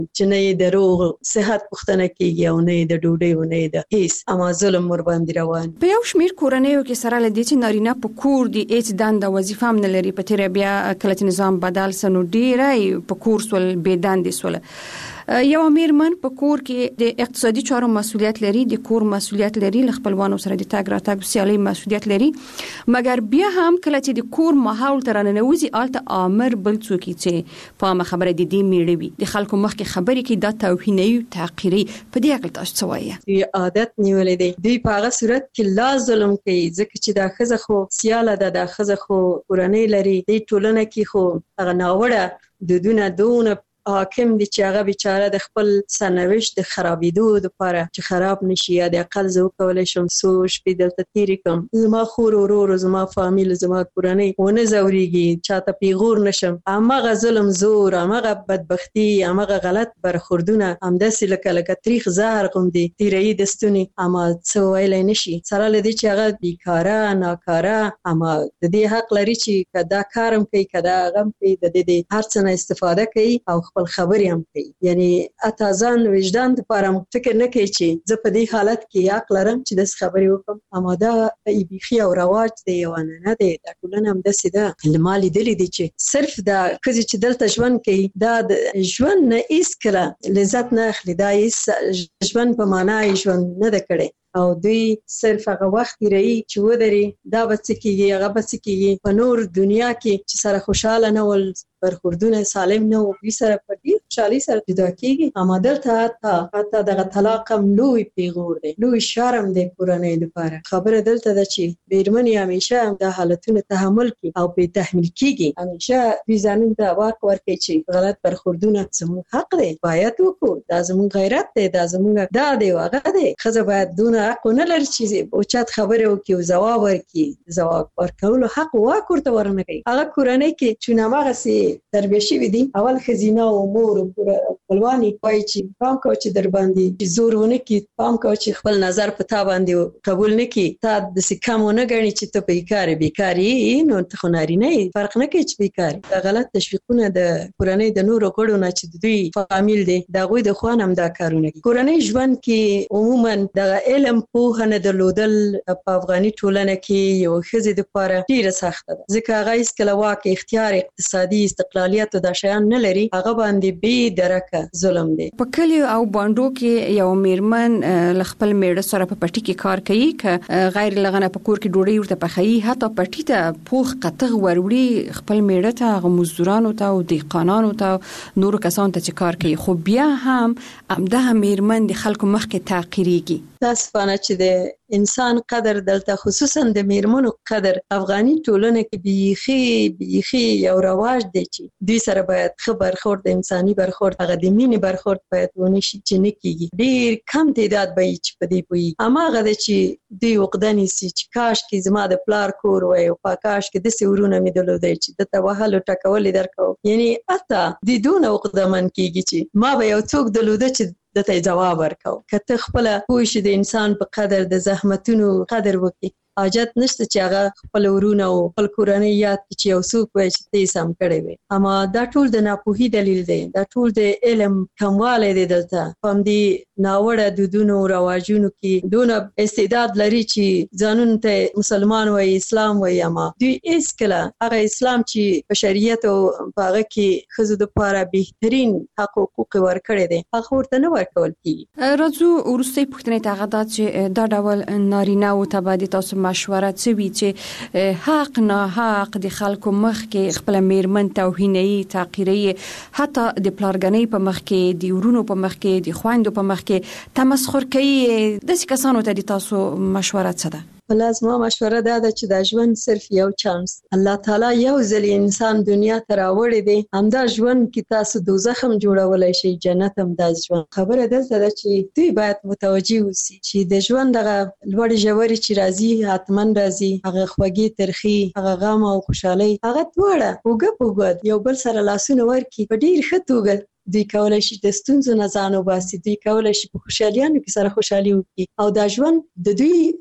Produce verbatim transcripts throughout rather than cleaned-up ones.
چې نه د روغ صحت پوښتنه کیږي او نه د ډوډۍ او نه د هیڅ اما ظلم ور باندې روان. په یو شمیر کورنیو کې سره لدی چې نارینه په کور دی هیڅ دنده وظیفه هم نه لري، په تیر بیا کله چې نظام بدل سنو ډیره په کور سول بې دندې سول. یو میرمن په کور کې د اقتصادي چارو مسؤلیت لري، د کور مسؤلیت لري، ل خپلوانو سره د تګ راتګ سیالي مسؤلیت لري، مګر بیا هم کله چې د کور ماحول تر ننوځي آلته امر بل څوک چې په خبره د دې میړه وي د خلکو مخ کې خبرې کې د توهیني تعقیري په دې اړه تاسو څه وایي؟ دی عادت نیولې دی دوی په هغه صورت کې لا ظلم کوي، ځکه چې دا ښځه خو سیاله ده، دا ښځه خو کورنۍ لري، د ټولنه کې خو هغه ناوړه دودونه دونه حاکم دي چې هغه بیچاره د خپل سرنوشت د خرابېدو لپاره چې خراب نشي یا د اقل زه وکولی شم څو شپې دلته تېرې کړم، زما خور ورور زما فامیل زما کورنۍ ونه ځورېږي، چاته پیغور نشم. هماغه ظلم زور، هماغه بدبختي، هماغه غلط برخوردونه همداسې لکه لکه تریخ زهر غوندې تېروي د ستوني، اما څه ویلی نشي سره له دې چې هغه بیکاره ناکاره، اما د دې حق لري چې که دا کار هم کوي که دا هغه هم کوي، د دې هر څه نه استفاده کوي او خپل خبرې هم کوي. یعنی اته ځان وجدان لپاره فکر نه کوي چې زه په دې حالت کې حق لرم چې داسې خبرې وکړم، اما دا بیخي او رواج دی یو عنعنه دی. دا ټولنه همداسې ده. ما لیدلي دي چې صرف دا ښځې چې دلته ژوند کوي دا د ژوند نه هېڅکله لذت نه اخلي، دا هېڅ ژوند په معنا یې ژوند نه ده کړی او دوی صرف هغه وخت تېروي چې ودرې دا به څه کېږي هغه به څه کېږي. په نور دنیا کې چې سره خوشحاله نه ول، برخوردونه سالم نه وو، دوی سره په ډېر خوشحالۍ سره جدا کېږي. اما دلته حتی حتی دغه طلاق هم لوی پیغور دی، لوی شرم دی کورنۍ لپاره. خبره دلته ده چې مېرمنې همیشه هم دا حالتونه تحمل کړي او پرې تحمیل کېږي، همیشه دوی ځانونو ته واک ورکوي چې غلط برخوردونه زموږ حق دی، باید وکړو، دا زموږ غیرت دی، دا زموږ دا دی او هغه دی. ښځه باید دونه حق ونه لري چې اوچت خبرې وکړي او ځواب ورکړي، ځواب ورکولو حق واک ورته ورنه کوي. هغه کورنۍ کې چې هماغسې تربیه شوي دي، اول ښځینه او مور خپلوانې وایي چې پام کوه چې در باندې زور ونه کړي، پام کوه چې خپل نظر په تا باندې قبول نه کړي، تا داسې کم ونه ګڼي چې ته بیکار یې، بیکار یې نو ته خو نارینه یې، فرق نه کوي چې بیکار یې. دا غلط تشویقونه د کورنۍ د نورو غړو نه چې د دوی فامیل دی د هغوی د خوا نه هم دا کارونه کوي. کورنۍ ژوند کې عموما دغه علم پوهه نه درلودل په افغاني ټولنه کې یو ښځې دپاره ډېره سخته ده، ځکه هغه هېڅکله واک اختیار اقتصادي استقلالیت دا شیان نه لري، هغه باندې بې درکه ظلم دی. په کلیو او بانډو کې یو میرمن له خپل میړه سره په پټي کې کار کوي، که غیر لغنه په کور کې ډوډۍ ورته پخوي، حتی پټي ته پوخ قطغ وروړي خپل میړه ته، هغه مزدورانو ته او دهقانانو ته نورو کسانو ته چې کار کوي، خو بیا هم همدغه میرمن د خلکو مخ کې تعقیریږي. متاسفانه چې د انسان قدر دلته خصوصا د میرمنو قدر افغاني ټولنه کې بیخي بیخي یو رواج دی چې دوی سره باید ښه برخورد، د انساني برخورد، هغه د مینې برخورد باید ونه شي چې نه کېږي. ډېر کم تعداد به وي چې په دې پوهېږي. هماغه ده چې دوی عقده نیسي چې کاشکې زما د پلار کور وی او په کاشکې داسې ورونه مې درلودی چې دته وهل او ټکول یې درکوم. یعنې حتی دوی دونه عقدهمن کېږي چې ما به یو څوک درلوده چې دته جواب ورکو. که ته خپله پوه شې د انسان په قدر د زحمتونو قدر وکړي، حاجت نشته چې هغه خپل ورونه او خپل کورنۍ یاد کړي چې یو څوک وایي چې ته یې سم کړی وې. اما دا ټول د ناپوهي دلیل دی، دا ټول د علم کموالی دی. دلته په همدې ناوړه دودونو رواجونو کې دونه استعداد لري چې ځانونو ته مسلمان وایي، اسلام وایي، اما دوی هېڅکله هغه اسلام چې په شریعت او په هغه کې ښځو دپاره بهترین حق حقوق ورکړی دی هغه ورته نه ورکول کېږي. راځو وروستۍ پوښتنې ته، هغه دا چې دا ډول نارینه‌و ته به د تاسو مشوره څه وي چې حق نه حق د خلکو مخ کې خپل میرمن توهیني تعقیري، حتی د پلارګنۍ په مخ کې، د ورونو په مخ کې، د خویندو په مخ کې تمسخر کوي، داسې کسانو ته د تاسو مشوره څه ده؟ بله زما مشوره دا ده چې دا ژوند صرف یو چانس، الله تعالی یو ځل انسان دنیا ته راوړی دی، همدا ژوند کې تاسو دوزخ هم جوړولی شئ، جنت هم دا ژوند. خبره دلته ده چې دوی باید متوجه اوسي چې د ژوند دغه لوړې ژورې چې راځي حتما راځي، هغه خوږې ترخي، هغه غم او خوشحالۍ، هغه دواړه اوږه په اوږه یو بل سره لاسونه ورکړي په ډېر ښه توګه دوی کولی شي د ستونزو نه ځان وباسي، دوی کولی شي په خوشحالیانو کې سره خوشحالي وکړي او دا ژوند د دوی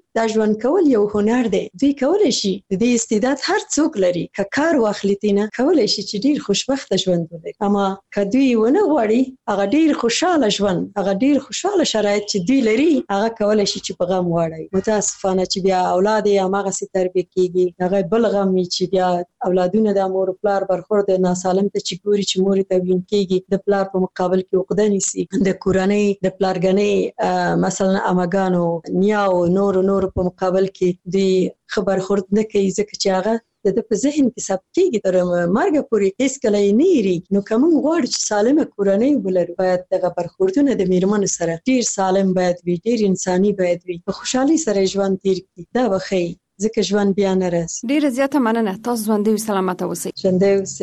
دا ژوند کول یو هنر دی. دوی کولای شي د دې استعداد هر څوک لري که کار واخلي تینه کولای شي چې ډیر خوشبخته ژوند ولري. اما که دوی ونه غواړي هغه ډیر خوشاله ژوند هغه ډیر خوشاله شرایط چې دوی لري هغه کولای شي چې په غم واړي. متاسفانه چې بیا اولاد یې هغه سي تربیه کیږي هغه بل غم چې بیا اولادونه د مور پلار برخورد ناسالم ته چې ګوري چې مور ته وین کیږي د پلار په مقابل کې عقده نیسي د کورنۍ د پلارګنۍ مثلا اماګانو نیاو نور نور په مقابل کې دی خبر خورد نه کوي ځکه چې هغه د په ذهن کې ثبت کیږي تر مرګ پورې هیڅ کله یې نه یری. نو کوم غواړي چې سالمه کورنۍ ولري باید دغه برخوردونه د میرمن سره ډیر سالم باید وي ډیر انساني باید وي په خوشحالي سره ژوند تیر کړي. دا بخي ځکه ژوند بیا نه راځي. ډیر زیاته مننه. تاسو ژوند دې سلامت اوسئ. ژوند دې اوسئ.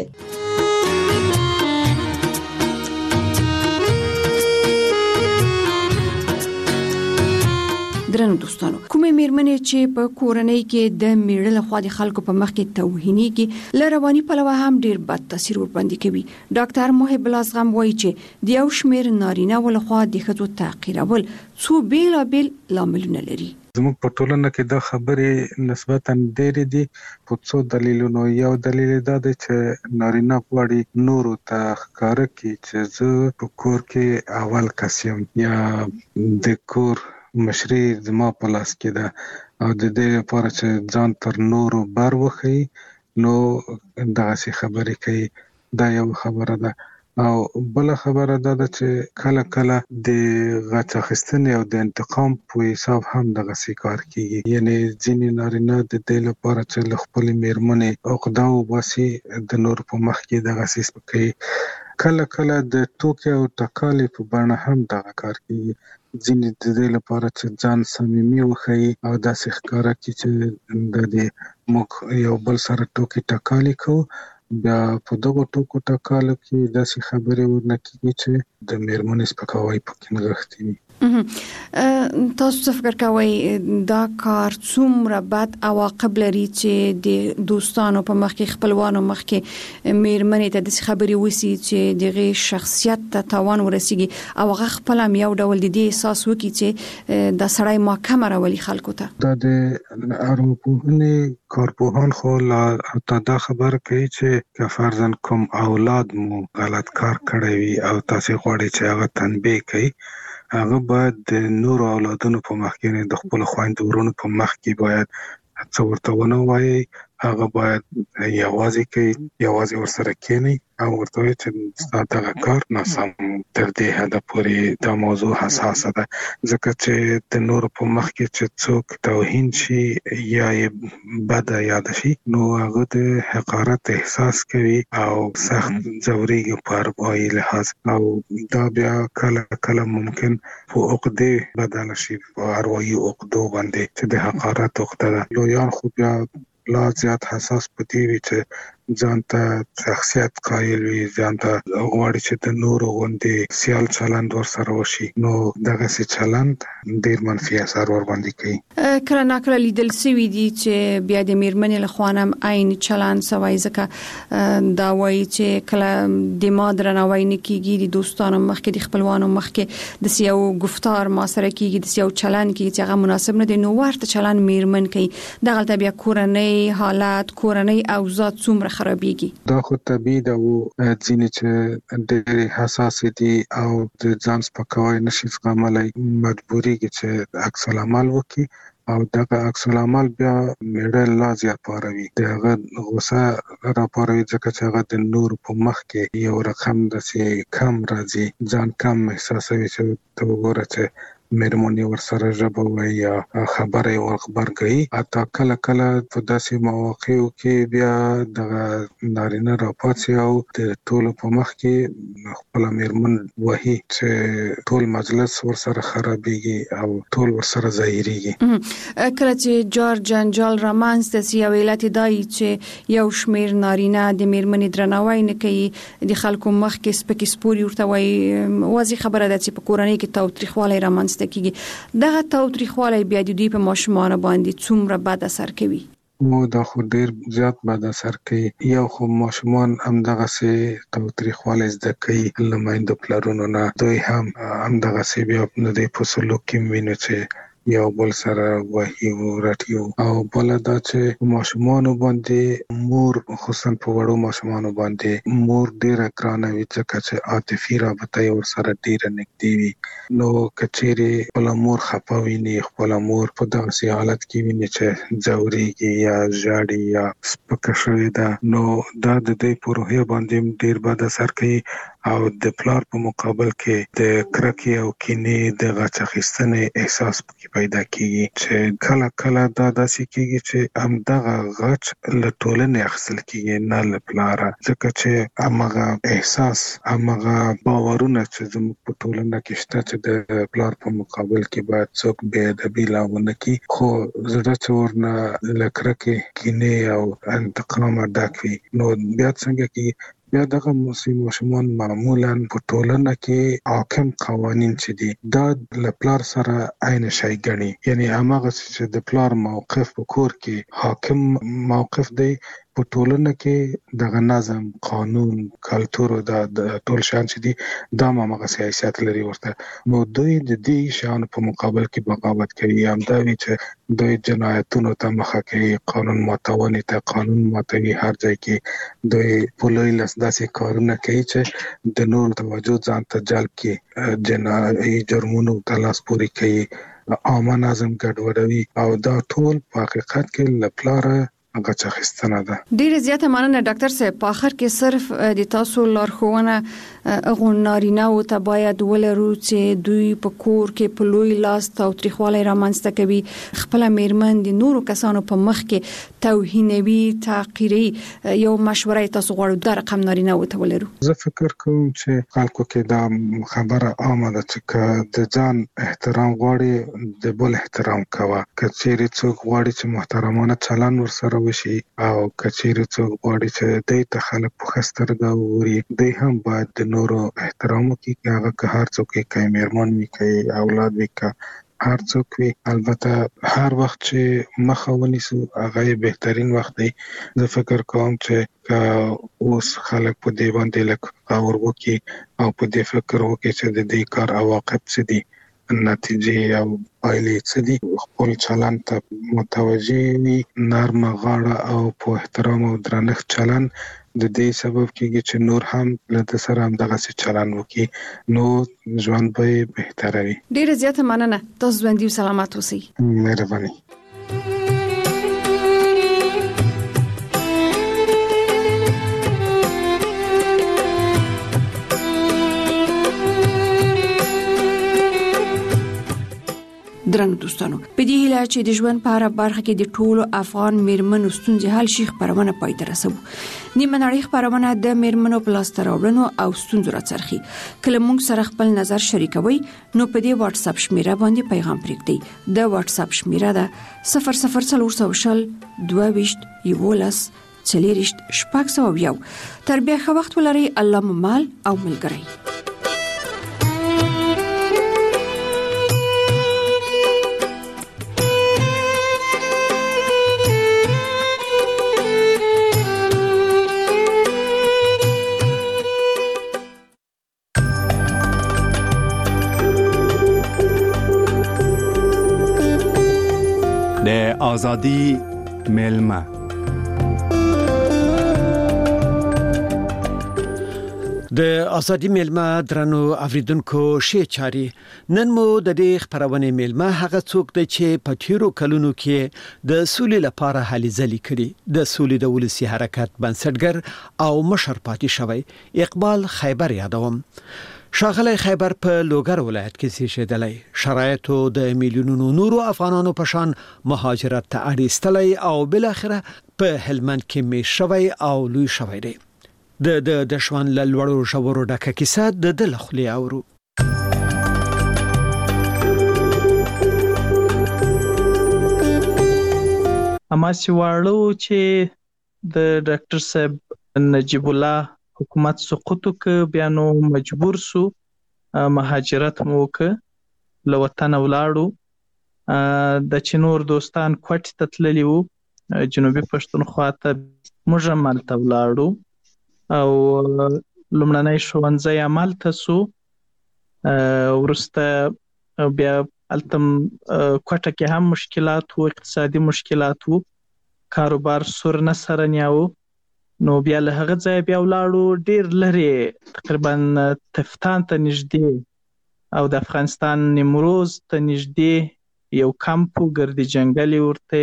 درنو دوستانو کومې میرمنې چې په کورنۍ کې د میړه له خوا د خلکو په مخ کې توهینېږي ل رواني پلوه هم ډیر بد تاثیر ور باندې کوي. ډاکټر محب الله زغم وایي چې د یو شمېر نارینه ول خوا د ښځو تحقیرول څو بیلابیل لاملونه لري. زموږ په ټولنه کې دا خبرې نسبتاً ډېرې دي په څو دلیلونو. یو دلیل دا دی چې نارینه غواړي نورو ته ښکاره کړي چې زه په کور کې اول کس یم یا د کور مشري زما په لاس کې ده او د دې لپاره چې ځان تر نورو بر وښیي نو دغسې خبرې کوي. دا یو خبره ده. او بل خبره دا ده چې کله کله د غچ اخیستنې او د انتقام په حساب هم دغسې کار کیږي. یعنی ځینې نارینه د دې لپاره چې له خپلې میرمنې عقده وباسي د نورو په مخ کې دغسې سپکوي. کله کله د ټوکې او ټکالې په بڼه هم دغه کار کیږي. ځینې د دې لپاره چې ځان صمیمي وښیي او داسې ښکاره کړي چې د دې موږ یو بل سره ټوکې ټکالې کوو. بیا په دغو ټوکو ټکالو کې داسې خبرې ورنه کېږي چې د میرمنې سپکاوی پکې نغښتی وي. تاسو څه فکر کوئ دا کار څومره بد عواقب لري چې د دوستانو په مخ کې خپلوانو مخ کې میرمنې ته د خبرې وسی چې دغه شخصیت ته تاوان ورسیږي او هغه خپل هم یو ډول د دې احساس وکړي چې د سړی محکمه راولي خلکو ته. دا د ارواپوهنې کارپوهان خو لا دا خبر کوي چې که فرضاً کوم اولاد مو غلط کار کړی وي او تاسو غواړئ چې هغه تنبیه کړئ هغه باید د نورو اولادونو په مخ کې د خپل خویندو ورونو په مخ کې باید څه ورته ونه وایي. هغه باید یوازې کوي یوازې ورسره کېني او ورته وایي چې ستا دغه کار ناسم. تر دې حده پورې دا موضوع حساسه ده ځکه چې د نورو په مخ کې چې څوک توهین شي یا یې بده یاد شي نو هغه د حقارت احساس کوي او سخت ځورېږي په اروايي لحاظ او دا بیا کله کله ممکن په عقدې بدله شي په اروايي عقدو باندې چې د حقارت عقده ده. لویان خو بیا لا زیات حساس پدې وي چې ځان ته شخصیت قایل وي ځان ته غواړي چې د نورو غوندې سیال چلند ورسره وشي نو دغسې چلند ډېر منفي اثر ور باندې کوي. کله ناکله لیدل سوي دي چې بیا د میرمنې له خوا هم عین چلند سوی ځکه دا وایي چې کله د ما درناوی نه کېږي د دوستانو مخکې د خپلوانو مخکې د یو گفتار ما سره کېږي د یو چلند کېږي چې هغه مناسب نه دی نو ورته چلند میرمن کوي. دغلته بیا کورنۍ حالات کورنۍ اوضاع څومره خرابېږي. دا خو طبیعي ده او ځینې چې ډېرې حساسې دي او د ځان سپکاوی نشي زغملی مجبورېږي چې عکس العمل وکړي او دغه عکس العمل بیا میړه لا زیات پاروي د هغه غوسه راپاروي ځکه چې هغه د نورو په مخ کې یو رقم داسې کم راځي ځان کم احساسوي چې ته وګوره چې میرمنې ورسره ژبه وایي یا خبره یې ورغبرګوي. حتی کله کله په داسې مواقعو کې بیا دغه نارینه راپاڅي او د ټولو په مخ کې خپله میرمن وهي چې ټول مجلس ورسره خرابېږي او ټول ورسره ظاهرېږي. کله چې جار جنجال رامنځته سي او علت دا وي چې یو شمېر نارینه د میرمنې درناوی نه کوي د خلکو مخ کې سپکې سپورې ورته وایي واضح خبره ده چې په کورنۍ کې تاوتریخوالی رامنځته کیږي. دغه تاوتریخوالی بیا د دوی په ماشومانو باندې څومره بد اثر کوي؟ مو دا خو ډیر زیات بد اثر کوي. یو خو ماشومان هم دغسې تاوتریخوالی زده کوي له میندو پلرونو نه. دوی هم هم دغسې بیا د دوی په سلوک کې وینو چې یو بل سره وحي ورټیو او بل دا چې ماشومان باندې مور خصوصا په وړو ماشومان باندې مور ډیره ګرانه وي ځکه چې عاطفي رابطه ور سره ډیره نږدې وي نو کچېری خپل مور خپاویني خپل مور په داسې حالت کې ویني چې ځوريږي یا ژاړي یا سپکه شوې ده نو دا د دې په روحیه باندې ډیر بد اثر کوي او د پلار په مقابل کې د کرکې او کینې د غچ اخیستنې احساس پکې پیدا کیږي چې کله کله دا داسې کیږي چې هم دغه غچ له ټولنې اخیستل کیږي نه له پلاره ځکه چې هغه احساس هغه باورونه چې زموږ په ټولنه کې شته چې د پلار په مقابل کې باید څوک بې ادبي لاونه کوي خو زړه چې ورنه له کرکې کینې او انتقام ډک وي نو بیا څنګه کې بیا دغه ماشومان معمولا په ټولنه کې حاکم قوانين چې دي دا له پلار سره عین شي ګڼي یعنی هغه چې د پلار موقف په کور کې حاکم موقف دی په ټولنه کې دغه نظم قانون کلچر او د ټول شان چې دي دا هغه سیاست لري ورته نو دوی د دې شان په مقابل کې بغاوت کوي هم دا وی چې دوی جنایتونو ته مخه کوي قانون ماتونې ته قانون ماتوي هر ځای کې دوی په لوی لاس داسې کارونه کوي چې د نور توجه ځان ته جلب کوي جنایي جرمونو ته لاس پوري کوي عامه نظم ګډوډوي او دا ټول په حقیقت کې لپاره هغه څه خستنه ده. ډیره زیاته مننه ډاکټر صاحب. په اخر کې صرف د تاسو لارښوونه هغه نارینه او ته باید ولرو چې دوی په کور کې په لوی لاس تاوتریخوالی رامنځته کوي، خپل میرمن د نورو کسانو په مخ کې توهینوي، تحقیري. یو مشوره تاسو غواړو د رقم نارینه او ته ولرو؟ زه فکر کوم چې خلکو کې دا خبره عامه ده چې د ځان احترام غواړي د بل احترام کوه. که چیرې څوک غواړي چې محترمانه چلند ورسره وشي او کچېری څوک غواړي چې د ته خلک په خسترګه ووري د هم باید د نورو احترام وکړي هغه که هر څوک کې میرمن وي کوي اولاد وي که هر څوک وي البته هر وخت چې مخه ونیسو هغه بهترین وخت دی. زه فکر کوم چې اوس خلک په دې باندې لکه اور وکړي او په دې فکر وکړي چې د دې کار عواقب څه دي نتیجې او پایلې څه دي خپل چلند ته متوجه وي نرمه غاړه او په احترام او درنښت چلند د دې سبب کېږي چې نور هم له سره هم دغه څه چلند وکړي نو ژوند به بهتره وي. ډیره زیاته مننه. تاسو ژوندي او سلامت اوسئ. مهرباني. درنو دوستانو، په دې هیله چې د ژوند په اړه برخه کې د ټولو افغان میرمنو ستونزې حل شي خبرونه پای ته رسوو. نیمه نړۍ خبرونه د میرمنو په لاس راوړنو او ستونزو راڅرخي. کله موږ سره خپل نظر شریکوي نو په دې واتس اپ شمیره باندې پیغام پرېږدئ. د واتس اپ شمیره ده صفر صفر څلور شل دوه ویشت یولس څلېرویشت شپږ سوه یو. تر بیا ښه وخت ولرئ. الله مو مال او ملګری. آزادی ملما د آزادی ملما درنو اوریدونکو شی چاري نن مو د دې خبرونه ملما هغه څوک دی چې په تیرو کلونو کې د سولې لپاره هلي ځلې کړي د سولې د ولسی حرکت بنسټګر او مشر پاتې شوی اقبال خیبر یادوم. شاغلی خیبر په لوګر ولایت کې زیږیدلی، شرایطو د میلیونونو نورو افغانانو په شان مهاجرت ته اړ ایستلی او بل اخره په هلمند کې می شوی او لوی شوی دی. د د د شوان لړوړو شورو ډکه کیسه د د لخلي اورو. اما سی واړو چې د ډاکټر صاحب نجیب الله حکومت سقوط ک بیا نو مجبور سو مهاجرت مو ک له وطن ولاړو د چنور دوستان کوټ ته تللی وو جنوبي پښتونخوا ته موږ مالته ولاړو او لومړنۍ ښوونځی عمل ته سو ورسته بیا التم کوټه کې هم مشکلات وو، اقتصادي مشکلات وو، کاروبار سور نه سره نیاو. نو بیا له هغه ځای بیا ولاړو ډیر لري تقریبا تفتان ته نږدې او د افغانستان نیمروز ته نږدې یو کمپ ګردي جنگل ورته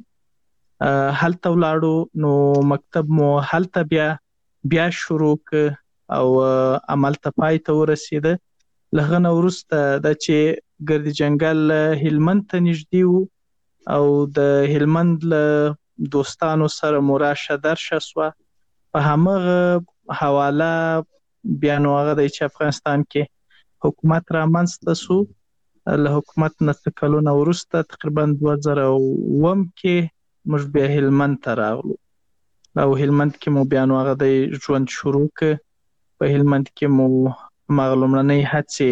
یې هلته ولاړو. نو مکتب مو هلته بیا بیا شروع ک او عمل ته پای ته ورسېده. لغه نو ورسته د چې ګردي جنگل هلمند ته نږدې وو او د هلمند له دوستانو سره مراشه درشه سوه. په همغه حواله بیا نو هغه د افغانستان کې حکومت را منځته سو. له حکومت نه څه کلونه وروسته تقریبا دوه زره اووم کې موږ بیا هلمند ته راغلو او هلمند کې مو بیا نو هغه د ژوند شروع ک. په هلمند کې مو هماغه لومړنۍ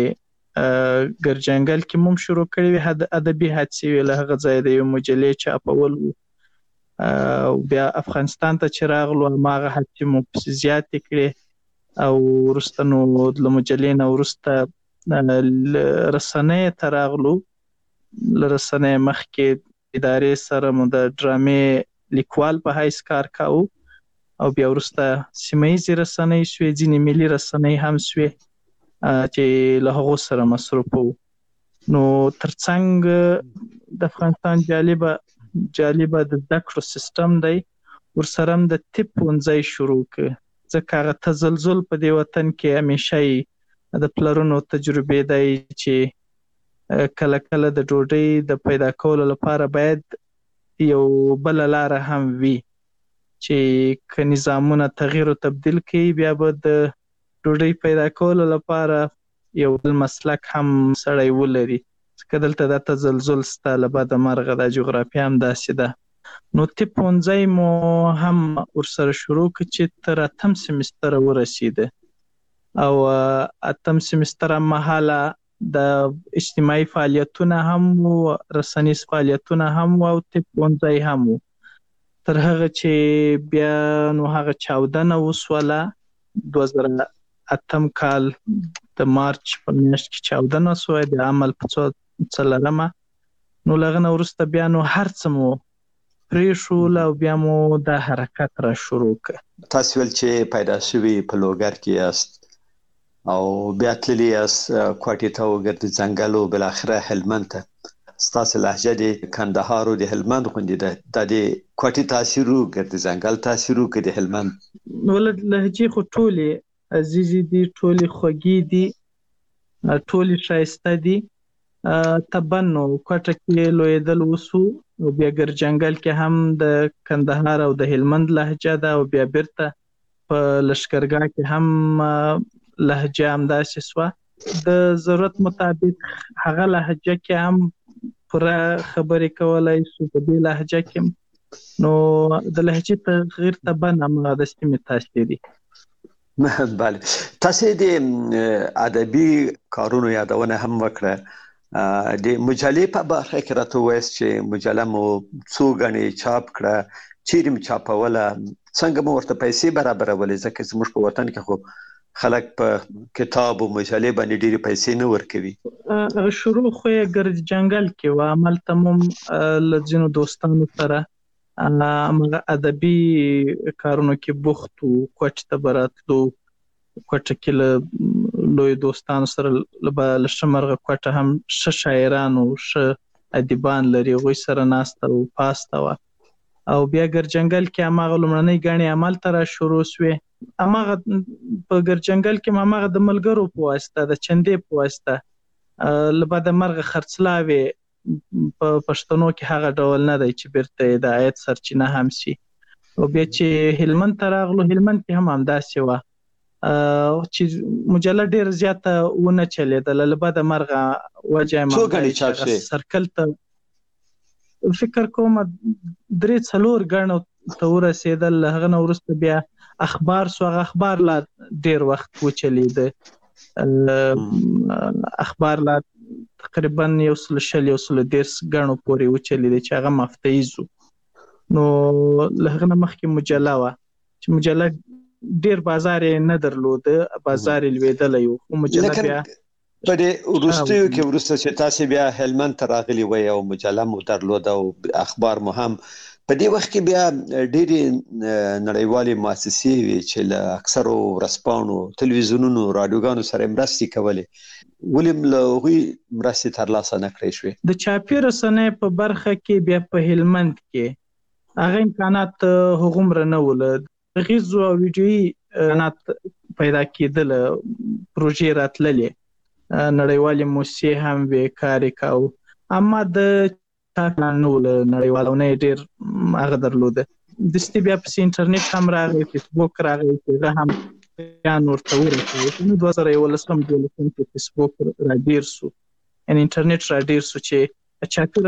هڅې ګرجنګل کې مو شروع کړې وې، ادبي هڅې وې. له هغه ځای د یو مجلې چاپول وو او بیا افغانستان ته چې راغلو هماغه هڅې مو پسې زیاتې کړې او وروسته نو له مجلې نه وروسته رسنۍ ته راغلو. له رسنۍ مخکې ادارې سره مو د ډرامې لیکوال په حیث کار کاوه او بیا وروسته سیمه ییزې رسنۍ سوې، ځینې ملي رسنۍ هم سوې چې له هغو سره مصروف وو. نو ترڅنګ د افغانستان جالبه جالبه د زده کړو سیستم دی، ورسره هم د طب ښوونځی شروع ک. ځکه هغه تزلزل په دې وطن کې همیشه د پلرونو تجربې دی چې کله کله د ډوډۍ د پیدا کولو لپاره باید یو بل لاره هم وي چې که نظامونه تغییر او تبدیل کړي بیا به د ډوډۍ پیدا کولو لپاره یو بل مسلک هم سړی ولري. ځکه دلته د تزلزل سته، له بده مرغه د جغرافیه هم داسې ده. نو طب ښوونځی مو هم ورسره شروع کړ چې تر اتم سیمستره ورسېده او اتم سیمستر مهاله د اجتماعي فعالیتونه هم وو، رسنیز فعالیتونه هم وو او طب ښوونځی هم وو. تر هغه چې بیا نو هغه چاودنه وسوله، دوه زره اتم کال د مارچ په میاشت کې چاودنه سوه د عمل په څلرمه. نو له هغه نه وروسته بیا نو هر څه مو پرېښول او بیا مو دا حرکت را شروع کړ. تاسو ویل چې پیدا شوي په لوګر کې یاست او بیا تللی یاست کوټې ته وګرځئ ځنګل او بالاخره هلمند ته. ستاسو لهجه د کندهار او د هلمند غوندې ده. د دې کوټې تاثیر وګرځئ ځنګل تاثیر وکړي د هلمند؟ ولې لهجې خو ټولې عزیزي دي، ټولې خوږې دي، ټولې ښایسته دي. طبعا نو کوټه کې لویدل وسو او بیا ګرجنګل کې هم د کندهار او د هلمند لهجه ده او بیا بیرته په لشکرګاه کې هم لهجه همداسې سوه. د ضرورت مطابق هغه لهجه کې هم پوره خبرې کولای سو په دې لهجه کې. نو د لهجې تغییر طبعا همغه د سیمې تاثیر دی. بله، تاسو د ادبي کارونو یادونه هم وکړه. د مجلې په برخه کې راته وایست چې مجله مو څو غنې چاپ کړه، چیرې مو چاپوله، څنګه مو ورته پیسې برابرولې؟ ځکه زموږ په وطن کې خو خلک په کتاب او مجلې باندې ډېرې پیسې نه ورکوي. شروع خو یې ګرجنګل کې و، هملته مو له ځینو دوستانو سره همغه ادبي کارونو کې بوخت وو. کوټې ته به راتلو، کوټه کې له لوی دوستانو سره له ښه مرغه کوټه هم ښه شاعران او ښه ادیبان لري، هغوی سره ناسته او پاسته وه. او بیا ګرجنګل کې هماغه لومړنۍ ګڼې عمل ته را شروع سوې. هماغه په ګرجنګل کې هماغه د ملګرو په واسطه، د چندې په واسطه له بده مرغه خرڅلاوې په پښتنو کې هغه ډول نه دی چې بیرته د عاید سرچینه هم سي. او بیا چې هلمند ته راغلو، هلمند کې هم همداسې وه چې مجله ډېر زیاته ونه چلېدله. له بده مرغه وجه یې سرکل ته فکر کوم درې څلور ګڼو ته ورسېدل. له هغه نه وروسته بیا اخبار سو، هغه اخبار لا ډېر وخت وچلېده. اخبار لا تقریبا یو سل شل یو سل دېرش ګڼو پورې وچلېده چې هغه مفتیز وو. نو له هغه نه مخکې مجله وه چې مجله ډیر بازار نه درلوده، بازار لویدلی و. خو مجله بیا په دې وروستیو کې ورسته چې تاسو بیا هلمند ته راغلي وای او مجله مو درلوده او اخبار مو هم په دې وخت کې بیا ډېری نړیوالې مؤسسې وي چې له اکثرو ورځپاڼو تلویزیونونو رادیوګانو سره مرستې کولې ولې له هغوی مرستې ترلاسه نه کړې شوې د چاپي رسنۍ په برخه کې بیا په هلمند کې هغه امکانات هغومره نه ول غیزو او ویډیویي امکانات پیدا کېدل پروژې راتللې نړیوالې موسسې هم وې کار یې کاوه اما د نو له نړیوالونه ډېر هغه درلوده دستي بیا په انټرنیټ هم راغی فیسبوک راغی هغه هم بیان ورته ورسېد نو دوه زره یولسم دولسم کې فیسبوک را ډېر سو ان انټرنیټ را ډېر سو چې چاپي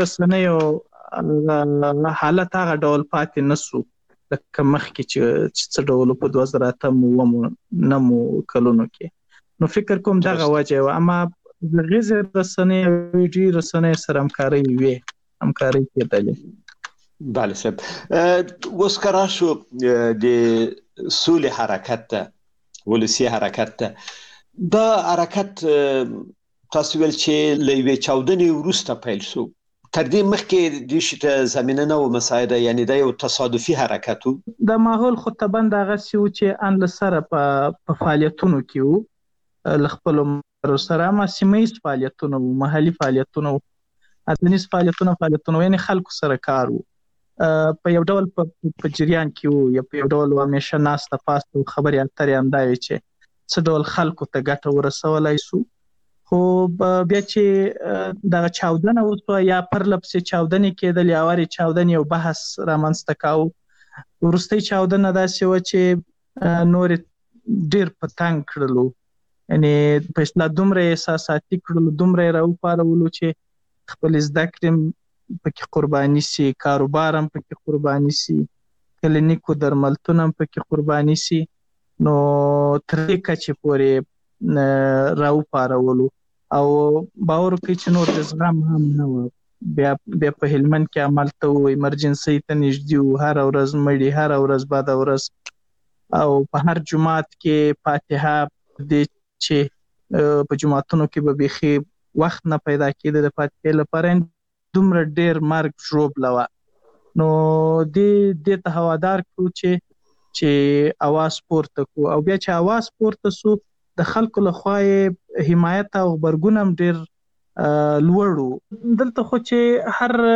رسنیو حالت هغه ډول پاتې نه سو لکه مخکې چې څه ډول په دوه زره اتم اووم نهمو کلونو کې نو فکر کوم دغه وجه وه اما د غیزې رسنۍ او ویډیویي رسنۍ سره همکارۍ وې همکارۍ کېدلې بله صاحب اوس که راشو د سولې حرکت ته ولسي حرکت ته دا حرکت تاسو ویل چې له یوې چاودنې وروسته پیل شو تر دې مخکې دې شي ته زمینه نه وه مساعده یعنې دا یو تصادفي حرکت و د ماحول خو طبعا دغسې و چې ان له سره په فعالیتونو کې و له خپلو مرو سره اما سیمه ییز فعالیتونه و محلي فعالیتونه و اتنیز فعالیتونه فعالیتونه یعنی خلکو سره کار وو په یو ډول په جریان کې وو یا په یو ډول همیشه ناسته پاسته خبرې اترې همدا وې چې څه ډول خلکو ته ګټه ورسولی سو خو بیا چې دغه چاودنه وسوه یا پرله پسې چاودنې کېدل یا وارې چاودنې یو بحث رامنځته کاوه وروستۍ چاودنه داسې وه چې نورې ډېر په تنګ کړلو یعنې په اصطلاح دومره احساساتي کړلو دومره یې راوپارولو چې خپل زده کړې پکې قرباني سي کاروبار هم پکې قرباني سي کلینیکو درملتون هم پکې قرباني سي نو تر دې کچې پورې راوپارولو او باور وکړئ چې نور د زغم هم نه وه بیا بیا په هلمند کې همالته وو ایمرجنسۍ ته نږدې وو هره ورځ مړي هره ورځ بده ورځ او په هر جومات کې فاتحه دې چې په جوماتونو کې به بیخي وخت نه پیدا کېده د فاتحې لپاره دومره ډېر مرګ ژوبله وه نو دې دې ته هوادار کړو چې چې اواز پورته کړو او بیا چې اواز پورته سو د خلکو لخوا یې حمایت او غبرګون هم ډېر لوړ و دلته خو چې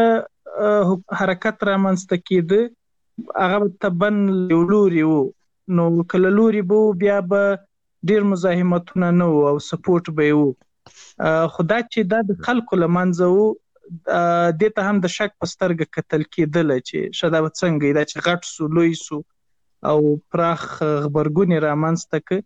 هر حرکت رامنځته کېده هغه طبعا یو لوري و نو که له لوري به و بیا به ډېر مزاحمتونه نه و او سپورټ به یې و خو دا چې دا د خلکو له منځه و دې ته هم د شک په سترګه کتل کېدله چې ښه دا به څنګه دا چې غټ سو لوی سو او پراخ غبرګون یې رامنځته کړ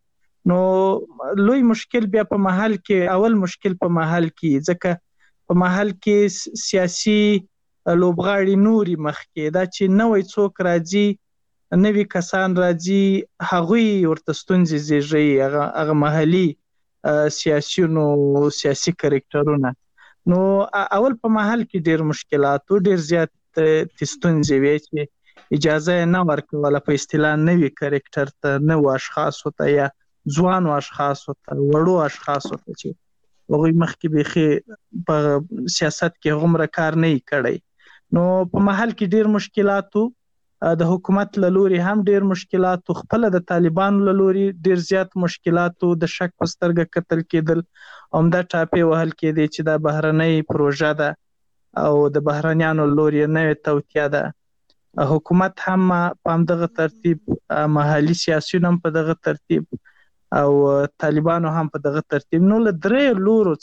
نو لوی مشکل بیا په محل کې اول مشکل په محل کې ځکه په محل کې سیاسي لوبغاړي نوري مخکې دا چې نوی څوک راځي نوي کسان راځي هغوی ورته ستونزې زیږوي هغه محلي سیاسیونو سیاسي کرکټرونه نو اول په محل کې ډېر مشکلات و ډېر زیات ستونزې وې چې اجازه یې نه ورکوله په اصطلاح نوي کرکټر ته نوو اشخاصو ته یا ځوانو اشخاصو ته وړو اشخاصو ته چې هغوی مخکې بیخي په سیاست کې هغومره کار نه یې کړی نو په محل کې ډېر مشکلات و د حکومت له لوري هم ډېر مشکلات و خپله د طالبانو له لوري ډېر زیات مشکلات و د شک په سترګه کتل کېدل همدا ټاپې وهل کېدې چې دا بهرنۍ پروژه ده او د بهرنیانو له لوري نوې توطیه ده حکومت هم په همدغه ترتیب محلي سیاسیون هم په دغه ترتیب او طالبانو هم په دغه ترتیب نو له درې لورو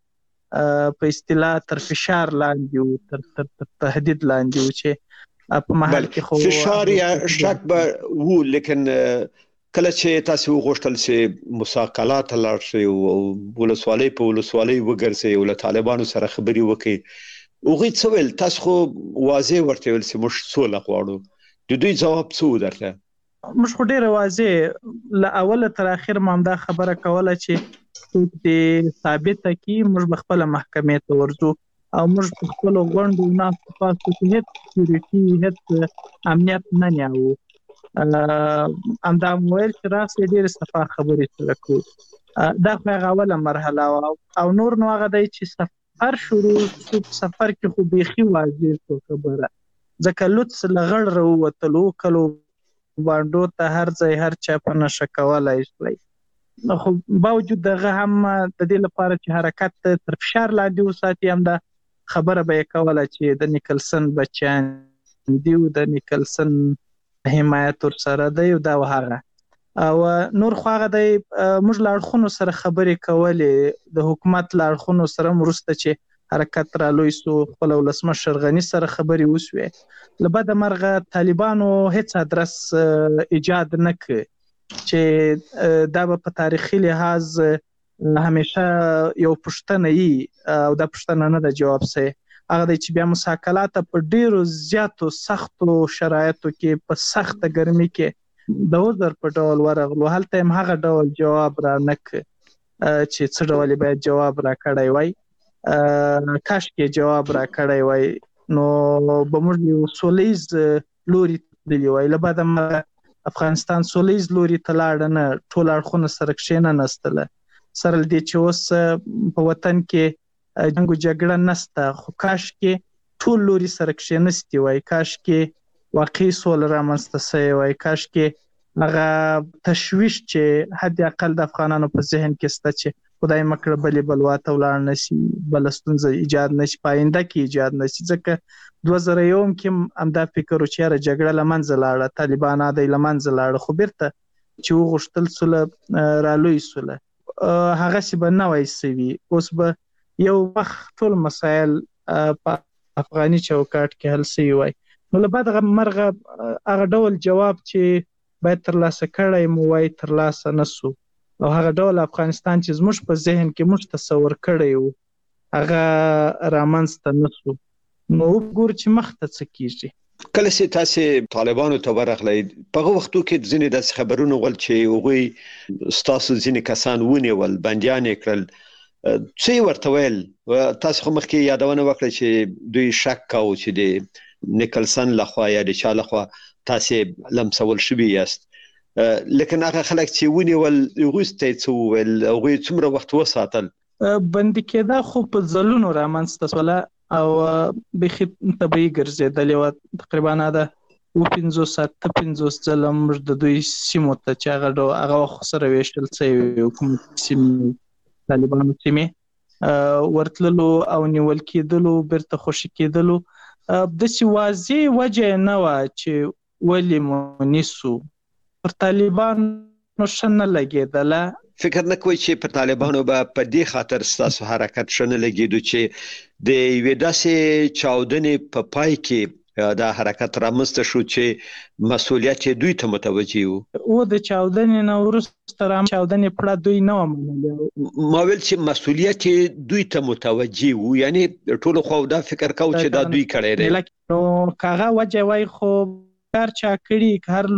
څخه په اصطلاح تر فشار لاندې و تر تهدید لاندې و چې په محل کې خو فشار یا شک به وو لیکن کله چې تاسو وغوښتل چې مساقلات لاړ شي او ولسوالۍ په ولسوالۍ وګرځي او له طالبانو سره خبري وکړي هغوی څه ویل تاسو خو واضح ورته ویل چې موږ سوله غواړو د دوی ځواب څه درته موږ خو ډېره واضح له اوله تر اخره ما همدا خبره کوله چې څوک دې ثابته کړي موږ به خپله محکمې ته ورځو او موږ په خپلو غونډو ناستو پاستو کې هېڅ سکیورټي هېڅ امنیت نه نیاوو همدا مویل چې راسي ډېر صفا خبرې سره کوو دا خو هغه اوله مرحله او نور نو هغه دی چې سفر شروع شو سفر کې خو بیخي واضح شو خبره ځکه لوڅ لغړ راووتلو کلو باندو ته هر ځای هر چا په نشه کولی شلی خو باوجود دغه هم د دې لپاره چې حرکت تر فشار لاندې وساتي هم دا خبره به یې کوله چې د نیکلسن بچیان دي او د نیکلسن حمایت ورسره دی او دا هغه او نور خو هغه دی موږ له اړخونو سره خبرې کولې د حکومت له اړخونو سره وروسته چې حرکت رالوی سو خپل ولسمشر غني سره خبرې وسوې له بده مرغه طالبانو هیڅ ادرس ایجاد نه کړ چې دا به په تاریخي لحاظ همیشه یو پوښتنه وي او دا پوښتنه نه ده جواب سي هغه دی چې بیا مساکلات په ډیرو زیاتو سختو شرایطو کې په سخته ګرمي کې د عذر په ډول ورغلو هلته هم هغه ډول جواب را نه کړ چې څه ډول باید جواب را کړی وای کاش کې جواب را کړی وای نو به موږ یو سولیز لوري تللی وای له بعده مرغه افغانستان سولیز لوري ته لاړ نه ټول اړخونه سره کښېننستله سره له دې چې اوس په وطن کې جنګ او جګړه نسته خو کاش کې ټول لوري سره کښېنستي وای کاش کې واقعي سوله رامنځته سوې وای کاش کې هغه تشویش چې حد اقل د افغانانو په ذهن کې شته چې خدای مکړه بلې بلوا ته ولاړ نشي بله ستونزه ایجاد نشي په آینده کې ایجاد نشي ځکه دوه زره یوم کې همدا فکر و چې یاره جګړه له منځه لاړه طالبان دی له منځه لاړه خو بیرته چې وغوښتل سوله رالوی سوله هغسې به نه وای سوي اوس به یو وخت ټول مسایل په افغاني چوکاټ کې حل سوي وای نو له بعد مرغه هغه ډول جواب چې باید ترلاسه کړی مو وای ترلاسه نه سو او هغه ډول افغانستان چې زموږ په ذهن کې موږ تصور کړی وو هغه رامنځته نه سو نو وګور چې مخته څه کیږي کله چې تاسو طالبانو ته ورغلئ په هغه وختو کې ځینې د خبرونو ول چې هغوی ستاسو ځینې کسان ونیول بندیان یې کړل څه ورته ویل تاسو خو مخکې یادونه وکړه چې دوی شک کاوه چې د نیکلسن لخوا یا د چا لخوا تاسو لمسول شوي یاست لیکن هغه خلک چې ونیول هغوی ته څه وویل هغوی څومره وخت وساتل بندي کېدا خو په ځلونو رامنځته سوله او بخي طبيعي ګرځېدلې وه تقریبا دا اووه پنځوس اته پنځوس ځله موږ د دوی سیمو ته چې هغه هغه وخت سره ویشتل سوي حکومت سیمې طالبانو سیمې ورتللو او نیول کېدلو بیرته خوشي کېدلو داسې واضح وجه نه وه چې ولې مو نیسو پر طالبانو ښه نه لګېدله فکر نه کوئ چې پر طالبانو به په دې خاطر ستاسو حرکت ښه نه لګېدو چې د یوې داسې چاودنې په پای کې دا حرکت رامنځته شو چې مسؤلیت دوی ته متوجه وو او د چاودنې نه وروسته رام چاودنې پړه دوی نه ومنله ما ویل چې مسؤلیت دوی ته متوجه وو یعنی ټول خو دا فکر کاوه چې دا دوی کړی دی نو کاغه وجه وای خو هر چا کړي هر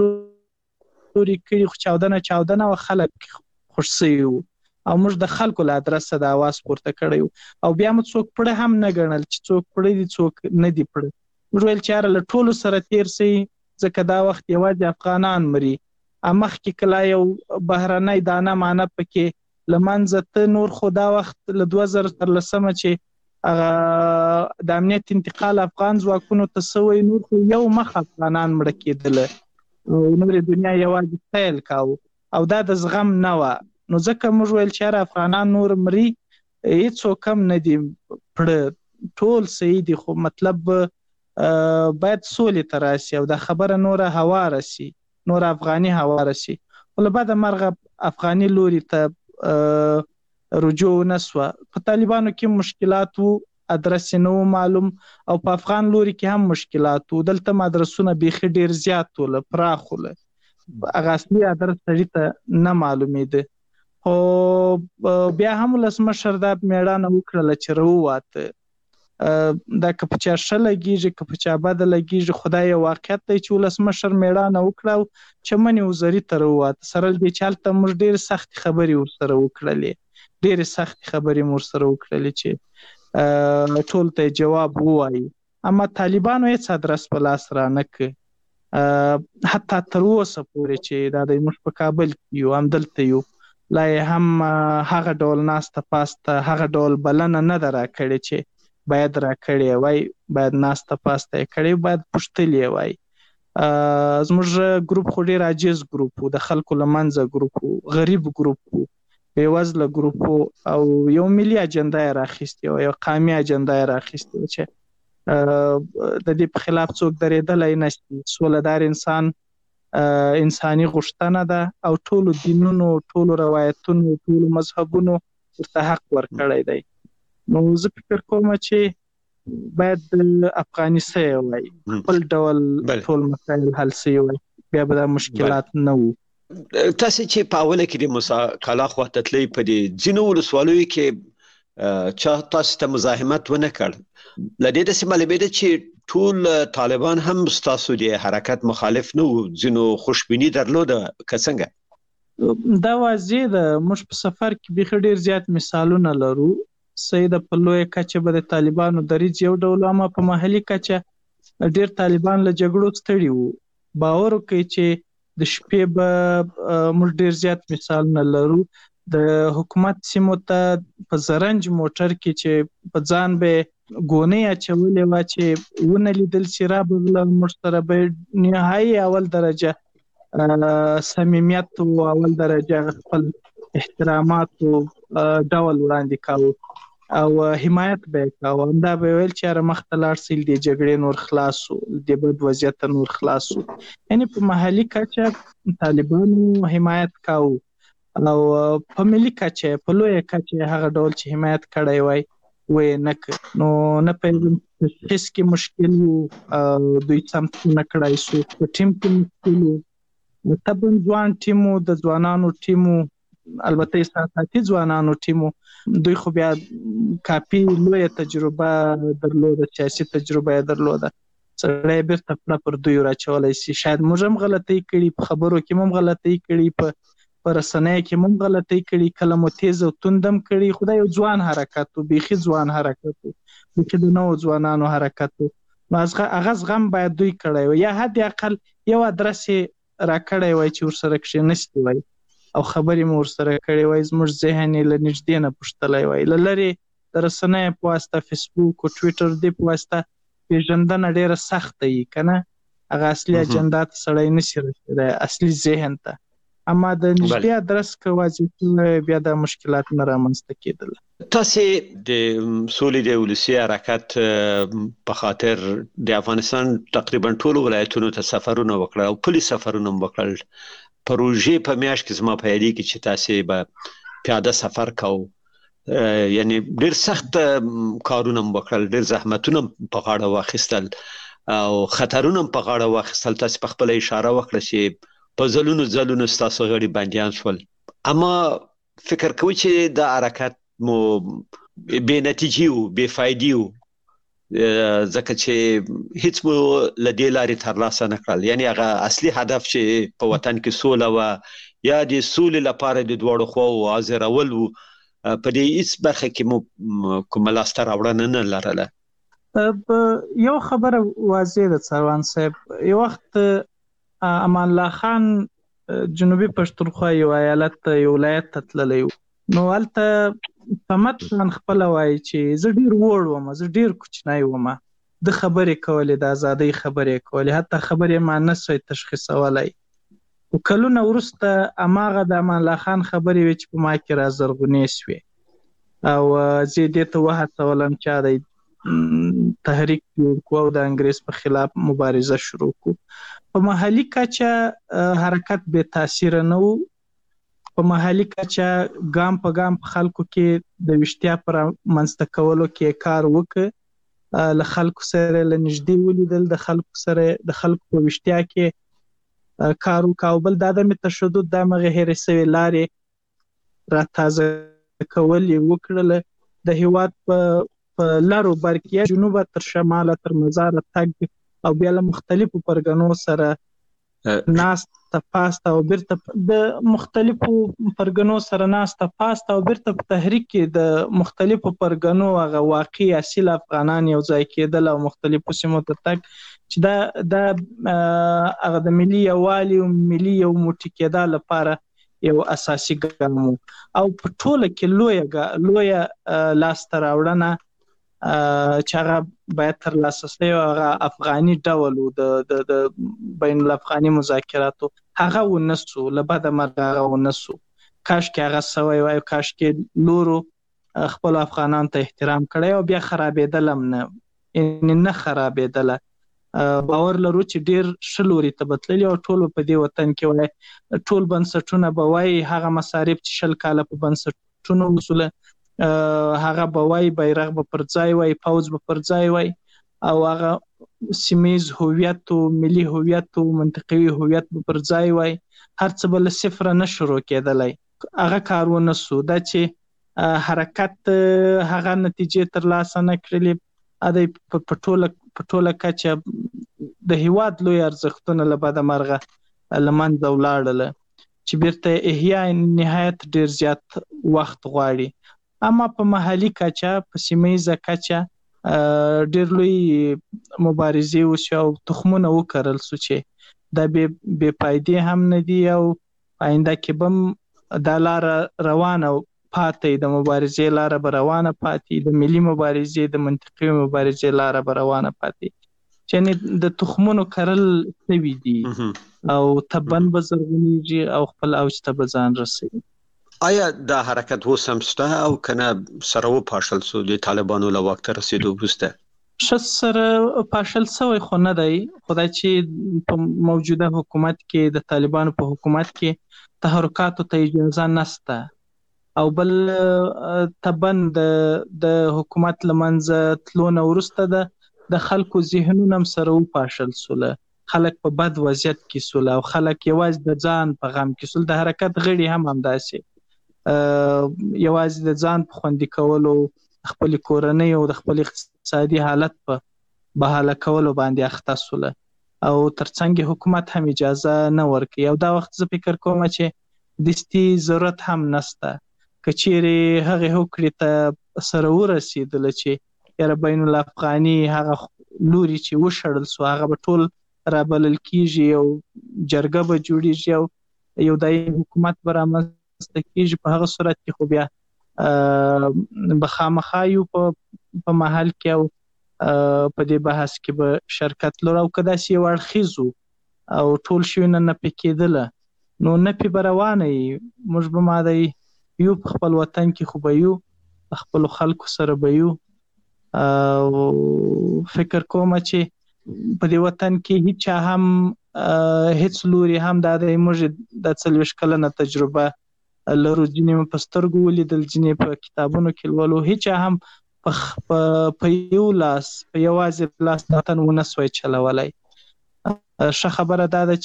لوري کړي خو چاودنه چاودنه او خلک خوش سوي وو او موږ د خلکو له ادرسه د اواز پورته کړی او بیا مو څوک پړه هم نه ګڼل چې څوک پړه دي څوک نه دي پړه موږ ویل چې یاره له ټولو سره تیر سي ځکه دا وخت یوازې افغانان مري مخکې کله یو بهرنی دانه معنه پکې له منځه ته نور خو دا وخت له دوه زره څلورلسمه چې هغه د امنیت انتقال افغان ځواکونو ته سوی نور خو یو مخ افغانان مړه کېدله او نورې دنیا یوازې سیل کاوه او دا د زغم نه وه نو ځکه موږ ویل چې یاره افغانان نور مري هېڅوک هم نه دي پړه ټول صحیح دي خو مطلب باید سولې ته راسي او دا خبره نوره هواره سي نوره افغاني هواره سي خو له بعده مرغه افغاني لوري ته رجوع نه سوه په طالبانو کې مشکلات وو ادرس نه معلوم او په افغان لوري کې هم مشکلات وو دلته هم ادرسونه بیخي ډېر زیات وله پراخ وله هغه اصلي ادرس سړي ته نه معلومېده خو بیا هم ولسمشر دا مېړانه وکړله چې راووته دا که په چا ښه لګېږي که په چا بده لګېږي خو دا یو واقعیت دی چې ولسمشر مېړانه وکړه او چمنې وزري ته راووته سره له دې چې هلته موږ ډېرې سختې خبرې ورسره وکړلې ډېرې سختې خبرې مو ورسره وکړلې چې ټول ته جواب ووایي اما طالبانو هېڅ ادرس په لاس را نه کړ حتی تر اوسه پورې چې دا د موږ په کابل کې یو همدلته یو لا هم هغه ډول ناسته پاسته هغه ډول بلنه نه ده راکړې چې باید راکړې وای، باید ناسته پاسته یې کړې، باید پوښتلې وای. زموږ ګروپ خو ډېر عاجز ګروپ و، د خلکو له منځه ګروپ و، غریب ګروپ و، بېوزله ګروپ و، او یو ملي اجنډا یې راخیستې وه، یو قومي اجنډا یې راخیستې وه چې د دې په خلاف څوک درېدلی نشي. سولهدار انسان انساني غوښتنه ده او ټولو دینونو، ټولو روایتونو، ټولو مذهبونو ورته حق ورکړی دی. نو زه فکر کوم چې باید افغاني سوی وای، خپل ډول ټول مسایل حل سوی وای، بیا به دا مشکلات نه وو. تاسو چې په اوله کې د موسی کالا خوا ته تلئ، په دې ځینو ولسوالیو کې چا تاسو ته مزاحمت ونه کړ؟ له دې داسې معلومېده چې ټول طالبان هم ستاسو د حرکت مخالف نه وو، ځینو خوشبیني درلوده که څنګه؟ دا واضح ده. موږ په سفر کې بیخي ډېر زیات مثالونه لرو. صحیح ده، په لویه کچه به د طالبانو دریځ یو ډول، اما په محلي کچه ډېر طالبان له جګړو ستړي وو. باور وکړئ چې د شپې به موږ ډېر زیات مثالونه لرو. د حکومت سیمو ته په زرنج موټر کې چې په ځان به ګونۍ اچولې وه چې ونه لیدل چې را بغله، موږ سره به نهایي اول درجه صمیمیت و اول درجه خپل احترامات و ډول وړاندې کاوه او حمایت به یې کاوه. همدا به یې ویل چې یاره مخته لاړ سئ، د جګړې نور خلاص شو، د بد وضعیته نور خلاص شو. یعنې په محلي کچه طالبانو حمایت کاوه او په ملي کچه، په لویه کچه هغه ډول چې حمایت کړی وای ویې نه کړ. نو نه پوهېږم تشخیص کې مشکل و، دوی سمت نه کړی سو، په ټیم کې مشکل و، طبعا ځوان ټیم و، د ځوانانو ټیم و، البته احساساتي ځوانانو ټیم و. دوی خو بیا کافي لویه تجربه درلوده، سیاسي تجربه یې درلوده، سړی بیرته پړه پر دوی راچولی سي. شاید موږ هم غلطۍ کړي، په خبرو کې هم غلطۍ کړي، په په رسنیو کې هم غلطۍ کړي، کله مو تیز او توند هم کړي. خو دا یو ځوان حرکت و، بیخي ځوان حرکت و، بیخي د نوو ځوانانو حرکت و. نو هغه زغم باید دوی کړی و، یا حد اقل یو ادرس یې راکړی وای چې ورسره کښېنستی وای او خبرې مو ورسره کړې وای، زموږ ذهن یې له نږدې نه پوښتلی وای. له لرې د رسنیو په واسطه، فیسبوک او ټویټر دې په واسطه پېژندنه ډېره سخته وي که نه، هغه اصلي اجنډا ته سړی نشي رسېدی، اصلي ذهن ته. اما د نږدې ادرس که واضح شوی، بیا دا مشکلات نه رامنځته کېدل. تاسې د سولې د ولسي حرکت په خاطر د افغانستان تقریبا ټولو ولایتونو ته سفرونه وکړل او پلي سفرونه هم وکړل. پروژې په میاشت کې زما په یادېږي چې تاسې به پیاده سفر کوو، یعنی ډېر سخت کارونه هم وکړل، ډېر زحمتونه په غاړه واخیستل او خطرونه هم په غاړه واخیستل. تاسې په خپله اشاره وکړه چې په ځلونو ځلونو ستاسو غړي بندیان شول، اما فکر کوئ چې دا حرکت مو بې نتیجې و، بې فایدې و، ځکه چې هیڅ مو له دې لارې ترلاسه نه کړل. یعنی هغه اصلي هدف چې په وطن کې سوله وه، یا د سولې لپاره د دواړو خواوو حاضرول و، په دې هیڅ برخه کې مو کومه لاسته راوړنه نه لرله. یو خبره واضح ده سروان صاحب، یو وخت امان الله خان جنوبي پښتونخوا یو ایالت ته، یو ولایت ته تللی و. نو هلته صمد خان خپله وایي چې زه ډېر وړ وم، زه ډېر کوچنی وم، د خبرې کولې، د ازادۍ خبرې کولې، حتی خبرې ما نه سوی تشخیصولی. خو کلونه وروسته هماغه د امان الله خان خبرې وې چې په ما کې رازرغونې سوې او زه یې دې ته وهڅولم چې دی تحریک جوړ کړو او د انګریز په خلاف مبارزه شروع کړو. په محلي کچه حرکت بې تاثیره نه و. په محلي کچه ګام په ګام په خلکو کې د ویښتیا پر منځته کولو کې کار وکړ، له خلکو سره له نږدې ولیدل، د خلکو سره د خلکو په ویښتیا کې کار وکړ. او بل د عدم تشدد د همغې هېرې سوې لارې را تازه کول یې وکړله. د هېواد په په لارو بر کې جنوبه تر شماله تر مزاره تګ او بیا له مختلفو پرګنو سره ناست ناسته پاسته او بیرته د مختلفو پرګنو سره ناسته پاسته او بیرته په تحریک کې د مختلفو پرګنو هغه واقعي اصیل افغانان یو ځای کېدل او مختلفو سیمو ته تګ چې دا د هغه د ملي یووالي او ملي یو موټی کېدا لپاره یو اساسي ګام او په ټوله کې لویه لویه لاسته راوړنه چې هغه باید ترلاسه شي او هغه افغاني ډول د د بین الافغاني مذاکراتو هغه ونسو لبد مرغه ونسو کاش کې هغه سوي وای کاش کې لورو خپل افغانان ته احترام کړی او بیا خرابېدل هم نه ان نه خرابېدل باور لرو چې ډیر شلوري ته بتللی او ټول په دې وطن کې وای ټول بنسټونه به وای هغه مصارف چې شل کاله په بنسټونو وسوله هغه به وای بیرغ به پر ځای وای پوز به پر ځای وای او هغه سیمیز هویت او ملي هویت او منطقوي هویت به پر ځای وای هر څه بل صفر نه شروع کېدلای هغه کارونه سو دا چې حرکت هغه نتیجې تر لاسه نه کړلې ادي په ټوله په ټوله کچه د هیواد لوی ارزښتونه لبد مرغه لمنځه ولاړل چې بیرته احیا نهایت ډیر زیات وخت غواړي اما په محلي کچه په سیمه کچه ډیر لوی مبارزې وشو او تخمونه وکړل سو چې د بې پایدې هم نه دی او آینده کې بم د لار روانه پاتې د مبارزې لار به روانه پاتې د ملي مبارزې د منطقي مبارزې لار به روانه پاتې چې د تخمونو کرل سوي دي او تبن به زرغونیږي او خپل اوج ته به ځان رسوي آیا دا حرکت اوس هم شته او کنه سره و پاشل سو د طالبانو له واک ته رسیدو وروسته ش سره پاشل سوی خو نه دی خدای چې په موجوده حکومت کې د طالبانو په حکومت کې تحرکاتو ته اجازه نشته او بل تبن د د حکومت لمنځه تلونه ورسته ده د خلکو ذهنونه هم سره و پاشل سوله خلک په بد وضعیت کې سوله او خلک یوازې د ځان په غم کې سول د حرکت غړي هم همداسې یوازې د ځان په خوندي کولو خپل کورنۍ او د خپل اقتصادي حالت په بحاله کولو باندې اخته سول او ترڅنګ حکومت هم اجازه نه ورکوي او دا وخت زه فکر کوم چې دستي ضرورت هم نشته کچېرې هغه هوکړې ته سره ورسېدل چې یاره بین الافغاني هغه لوري چې وشړل سو هغه به ټول رابلل کیږي او جرګه به جوړیږي او یو دایمي حکومت به رامنځته کیږي په هغه صورت کې خو بیا به خامخا یو په محل کې او په دې بحث کې به شرکت لرو او که داسې یو اړخیزو او ټول شیونه نه پکېدل نو نه پې به روانه یي موږ به ماده یو په خپل وطن کې خو به یو په خپلو خلکو سره به یو او فکر کوم چې په دې وطن کې هیچا هم هیڅ لوري هم دا د موږ د څلوېښت کلنه تجربه لرو ځینې په سترګو ولیدل ځینې په کتابونو کې لولو هیچا هم په یو لاس په یوازې لاس وطن ونه سوی چلولی ښه خبره دا ده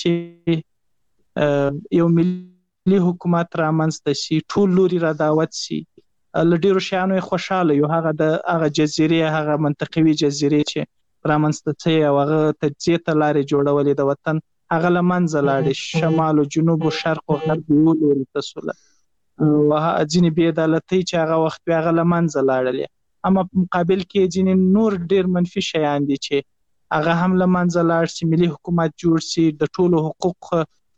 چې یو ملي حکومت رامنځته شي ټول لوري را دعوت شي له ډېرو شیانو یې خوشحاله یو هغه د هغه جزیرې هغه منطقوي جزیرې چې رامنځته شوی او هغه تجزیې ته لارې جوړولې د وطن هغه له منځه لاړې شمال او جنوب او شرق او غرب یو لوري ته سوله او ځینې بې عدالتۍ چې هغه وخت وې هغه له منځه لاړلې اما په مقابل کې ځینې نور ډېر منفي شیان دي چې هغه هم له منځه لاړ شي ملي حکومت جوړ شي د ټولو حقوق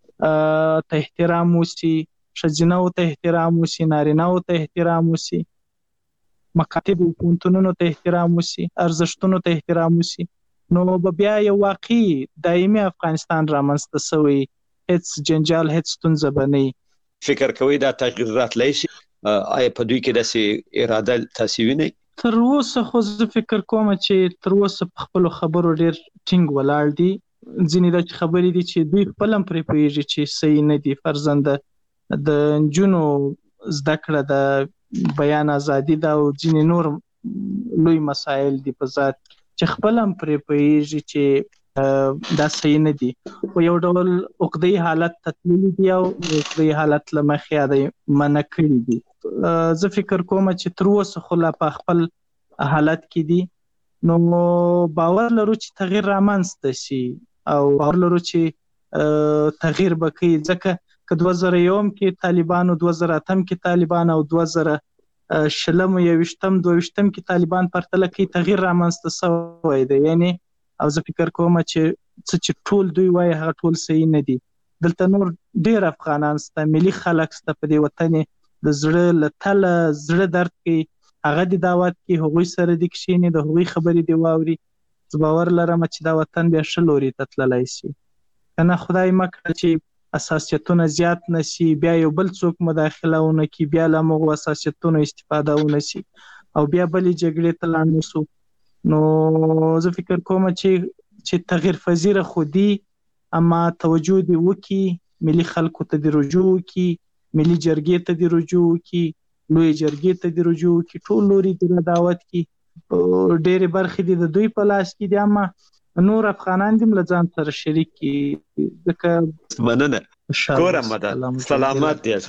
ته احترام وشي ښځینهو ته احترام وشي نارینهو ته احترام وشي مکاتب او پوهنتونونو ته احترام وشي ارزښتونو ته احترام وشي نو به بیا یو واقعي دایمي افغانستان رامنځته سوی هیڅ جنجال هیڅ ستونزه به نه وي فکر کوئ دا تغییر راتلی شي آیا په دوی کې داسې اراده تاسې وینئ تر اوسه خو زه فکر کوم چې تر اوسه په خپلو خبرو ډېر ټینګ ولاړ دي ځینې داسې خبرې دي چې دوی خپل هم پرې پوهېږي چې صحیح نه دي فرضاً د نجونو زده کړه د بیان ازادي ده او ځینې نور لوی مسایل دي په ذات چې خپل هم پرې پوهېږي چې دا صحیح نه دي خو یو ډول عقده‌ي حالت ته تللي دي او عقده‌ي حالت له مخې یې منع کړي دي زه فکر کوم چې تر اوسه خو لا په خپل حالت کې دي نو باور لرو چې تغییر رامنځته شي او باور لرو چې تغییر بکې، ځکه که دوه زره یو کې طالبان او دوه زره اته کې طالبان او دوه زره شلم او یوشتم دویشتم کې طالبان پرتله کې تغییر رامنځته شوی دی. یعنی او زه فکر کوم چې څه چې ټول دوی وایي هغه ټول صحیح نه دي. دلته نور ډېر افغانان شته، ملي خلک شته په دې وطن د زړه له تله زړه درد کې هغه د دعوت کې هغوی سره دې کښېني، د هغوی خبرې دې واوري. زه باور لرم چې دا وطن بیا ښه لوري ته تللی شي. که نه خدای مه کړه چې اساسیتونه زیات نشي، بیا یو بل څوک مداخله ونه کړي، بیا له همغو اساسیتونو استفاده ونه شي او بیا بلې جګړې ته لاړ نشو. نو زه فکر کوم چې چې تغییر پذیره خو دي، اما توجه دې وکړي، ملي خلکو ته دې رجوع وکړي، ملي جرګې ته دې رجوع وکړي، لوی جرګې ته دې رجوع وکړي، ټول لوري دې دعوت کړي. ډېرې برخې دې د دوی په لاس کې دي، اما نور افغانان دې له ځان سره شریک کړي. ځکه مننه کور مدد سلامت دي.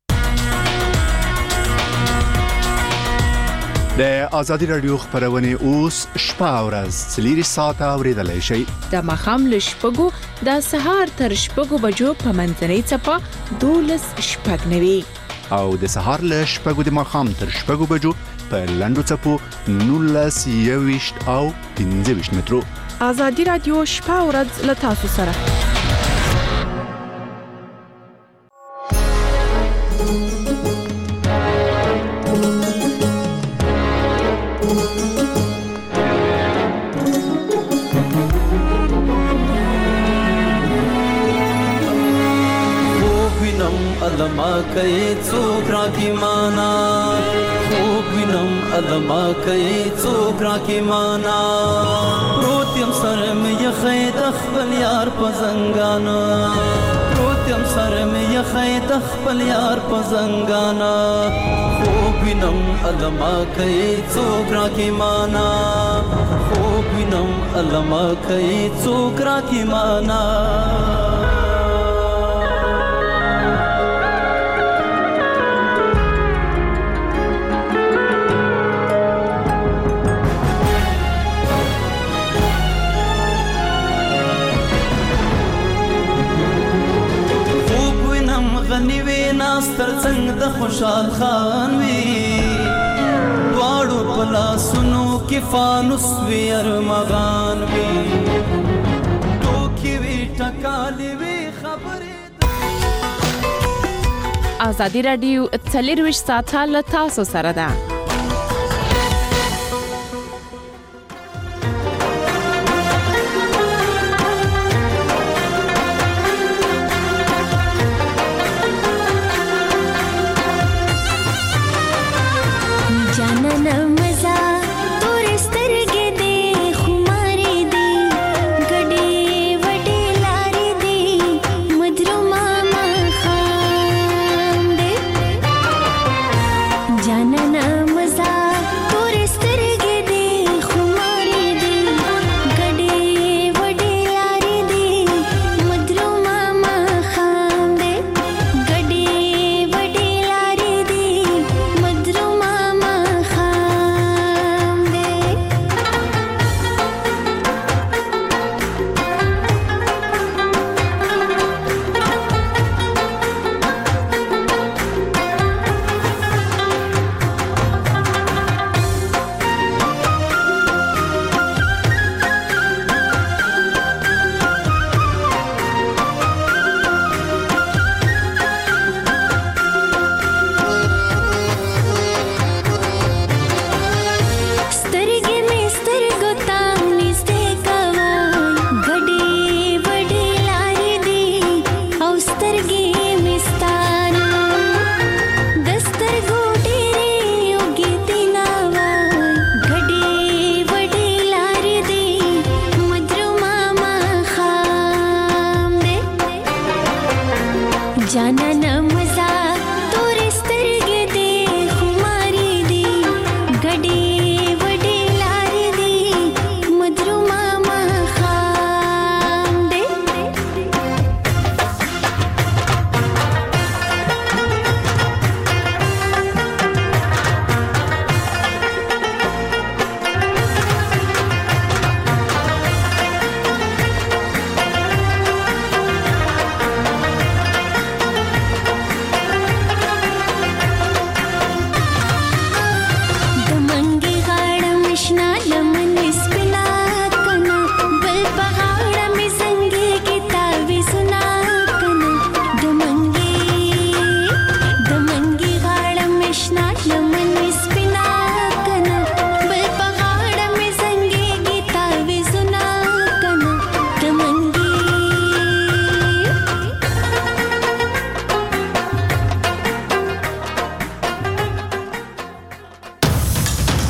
د ازادي رادیو خبرونه اوس شپه او ورځ څلور ساعته اوریدلای شئ. د مخام له شپږو د سهار تر شپږو بجو په منځنۍ څپه دولس شپږ نوي او د سهار له شپږو د مخام تر شپږو بجو په لندو څپو نولس یويشت او پنځه ویشت مترو. ازادي رادیو شپه او ورځ له تاسو سره. ادما کوي څوک راکی مانا، خوب وینم ادما کوي څوک راکی مانا، پروت یم سر مې یخې د خپل یار په زنګانا، پروت یم سر مې یخې د خپل یار په زنګانا، خوب وینم ادما کوي څوک راکی مانا، خوب وینم ادما کوي څوک راکی مانا. غنی وی ناستر څنګه د خوشحال خان وی، دواړو پلاسونو کې فانوس وی ارمغان وی، ټوکی وی ټکالی وی خبرې. ازادي رادیو څلور ویشت ساعته له تاسو سره ده.